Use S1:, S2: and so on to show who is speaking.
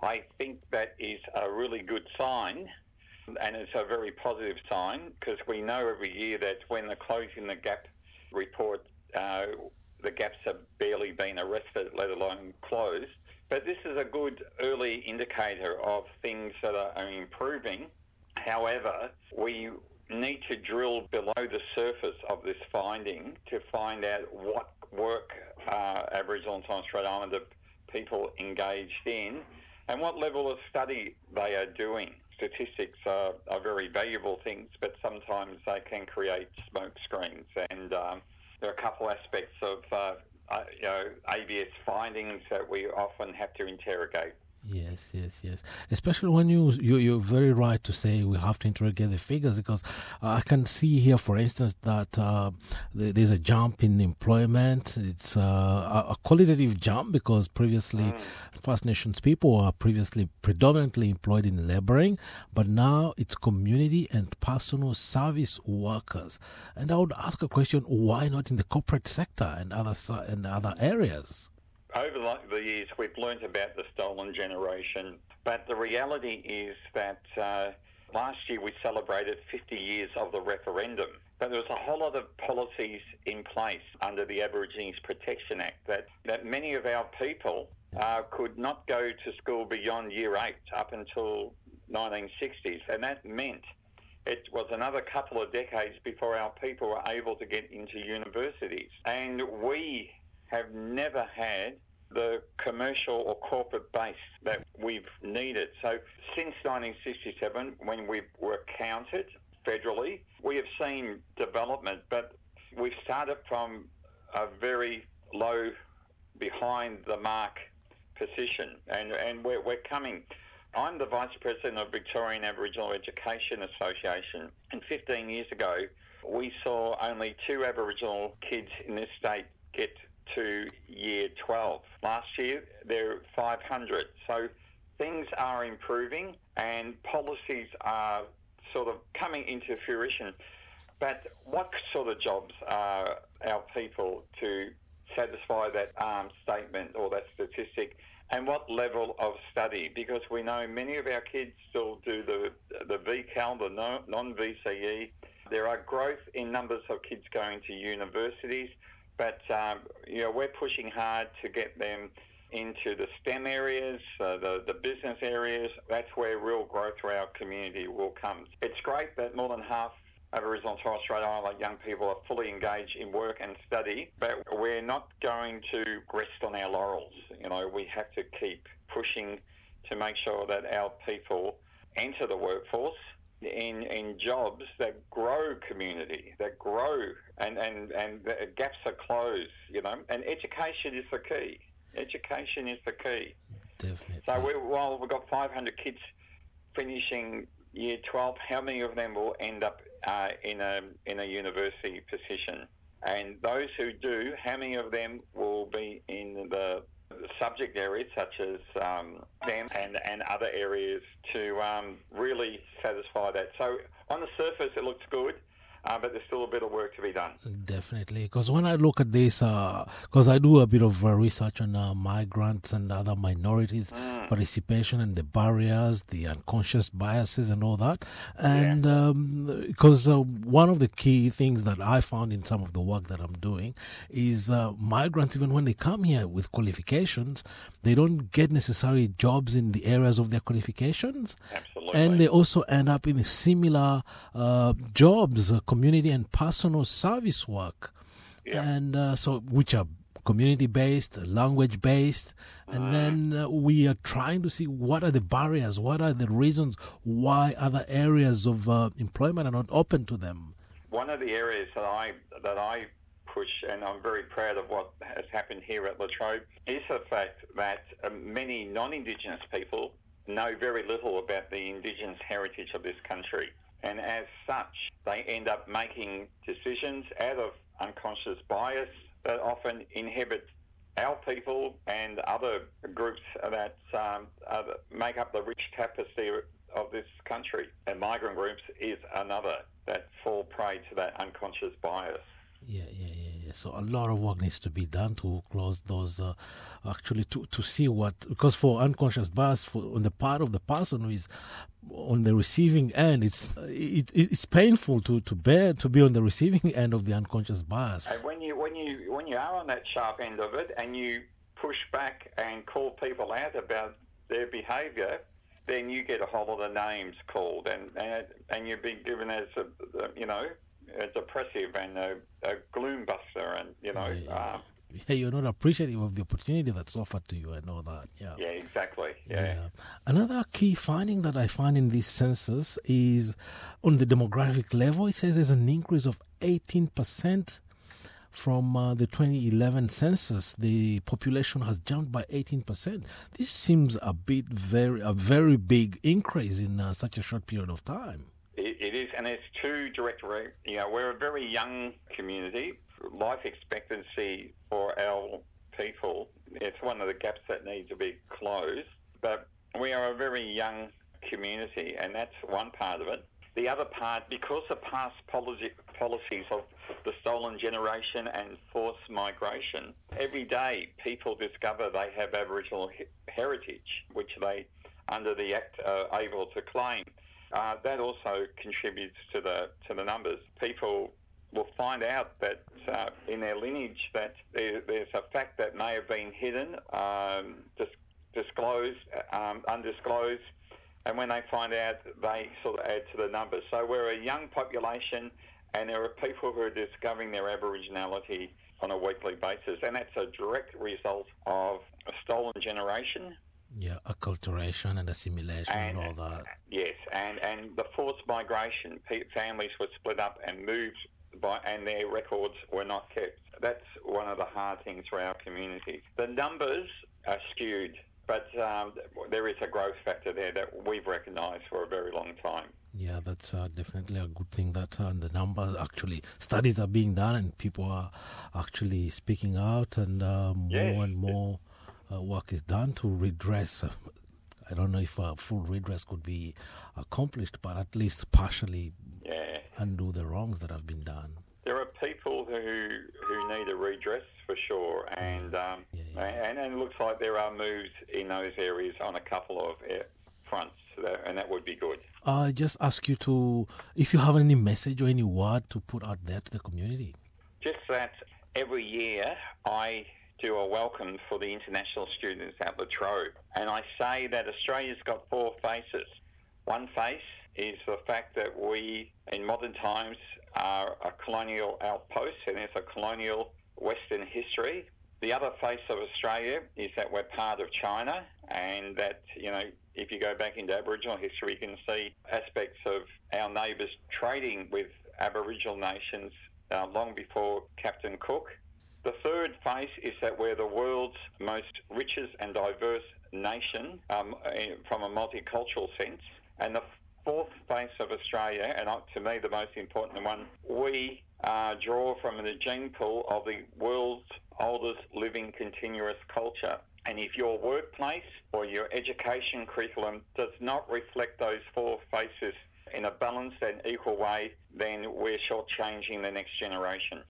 S1: I think that is a really good sign, and it's a very positive sign, because we know every year that when the Closing the Gap report, the gaps have barely been arrested, let alone closed. But this is a good early indicator of things that are improving. However, we need to drill below the surface of this finding to find out what work Aboriginal and Torres Strait Islander people engaged in and what level of study they are doing. Statistics are very valuable things, but sometimes they can create smoke screens. And there are a couple aspects of ABS findings that we often have to interrogate.
S2: Yes. Especially when you're very right to say we have to interrogate the figures, because I can see here, for instance, that there's a jump in employment. It's a qualitative jump, because previously First Nations people were previously predominantly employed in labouring, but now it's community and personal service workers. And I would ask a question: why not in the corporate sector and other areas?
S1: Over the years, we've learnt about the stolen generation, but the reality is that last year we celebrated 50 years of the referendum, but there was a whole lot of policies in place under the Aborigines Protection Act that many of our people could not go to school beyond Year 8 up until 1960s, and that meant it was another couple of decades before our people were able to get into universities. And we have never had the commercial or corporate base that we've needed. So since 1967, when we were counted federally, we have seen development, but we've started from a very low, behind the mark position, and we're coming. I'm the Vice President of Victorian Aboriginal Education Association, and 15 years ago, we saw only 2 Aboriginal kids in this state get to Year 12. Last year, there are 500. So things are improving and policies are sort of coming into fruition. But what sort of jobs are our people to satisfy that statement or that statistic, and what level of study? Because we know many of our kids still do the VCAL, the non-VCE. There are growth in numbers of kids going to universities, but we're pushing hard to get them into the STEM areas, the business areas. That's where real growth for our community will come. It's great that more than half Aboriginal and Torres Strait Islander young people are fully engaged in work and study, but we're not going to rest on our laurels. We have to keep pushing to make sure that our people enter the workforce in jobs that grow community, that grow, and the gaps are closed, and education is the key. Education is the key.
S2: Definitely.
S1: So while we've got 500 kids finishing Year 12, how many of them will end up in a university position? And those who do, how many of them will be in the subject areas such as STEM and other areas to really satisfy that? So on the surface, it looks good. But there's still a bit of work to be done.
S2: Definitely, because when I look at this, because I do a bit of research on migrants and other minorities participation and the barriers, the unconscious biases and all that. And because one of the key things that I found in some of the work that I'm doing is migrants, even when they come here with qualifications, they don't get necessarily jobs in the areas of their qualifications.
S1: Absolutely.
S2: And they also end up in similar jobs, community and personal service work, and which are community-based, language-based, and then we are trying to see what are the barriers, what are the reasons why other areas of employment are not open to them.
S1: One of the areas that I push, and I'm very proud of what has happened here at La Trobe, is the fact that many non-Indigenous people know very little about the Indigenous heritage of this country. And as such, they end up making decisions out of unconscious bias that often inhibit our people and other groups that make up the rich tapestry of this country. And migrant groups is another that fall prey to that unconscious bias.
S2: Yeah. Yeah, so a lot of work needs to be done to close those, actually to see what, because for unconscious bias, on the part of the person who is on the receiving end, it's painful to bear, to be on the receiving end of the unconscious bias.
S1: And when you are on that sharp end of it, and you push back and call people out about their behaviour, then you get a whole lot of names called, and you've been given as a depressive and a gloom buster, and
S2: you're not appreciative of the opportunity that's offered to you and all that. Yeah.
S1: Yeah, exactly. Yeah.
S2: Another key finding that I find in this census is on the demographic level. It says there's an increase of 18%. From the 2011 census, the population has jumped by 18%. This seems a very big increase in such a short period of time.
S1: It is, and it's two direct. We're a very young community. Life expectancy for our people, it's one of the gaps that need to be closed. But we are a very young community, and that's one part of it. The other part, because of past policies of the stolen generation and forced migration, every day people discover they have Aboriginal heritage, which they, under the Act, are able to claim. That also contributes to the numbers. People will find out that in their lineage that there's a fact that may have been hidden, disclosed, undisclosed, and when they find out, they sort of add to the numbers. So we're a young population, and there are people who are discovering their Aboriginality on a weekly basis, and that's a direct result of a stolen generation.
S2: Yeah, acculturation and assimilation and all that.
S1: Yes, and the forced migration. Families were split up and moved, and their records were not kept. That's one of the hard things for our community. The numbers are skewed, but there is a growth factor there that we've recognised for a very long time.
S2: Yeah, that's definitely a good thing that the numbers, actually, studies are being done and people are actually speaking out, and more and more work is done to redress. I don't know if a full redress could be accomplished, but at least partially undo the wrongs that have been done.
S1: There are people who need a redress for sure, and and it looks like there are moves in those areas on a couple of fronts, and that would be good.
S2: I just ask you if you have any message or any word to put out there to the community.
S1: Just that every year I do a welcome for the international students at La Trobe, and I say that Australia's got four faces. One face is the fact that we, in modern times, are a colonial outpost, and there's a colonial Western history. The other face of Australia is that we're part of China, and that, if you go back into Aboriginal history, you can see aspects of our neighbours trading with Aboriginal nations long before Captain Cook. The third face is that we're the world's most richest and diverse nation from a multicultural sense. And the fourth face of Australia, and to me the most important one, we draw from the gene pool of the world's oldest living continuous culture. And if your workplace or your education curriculum does not reflect those four faces in a balanced and equal way, then we're shortchanging the next generation.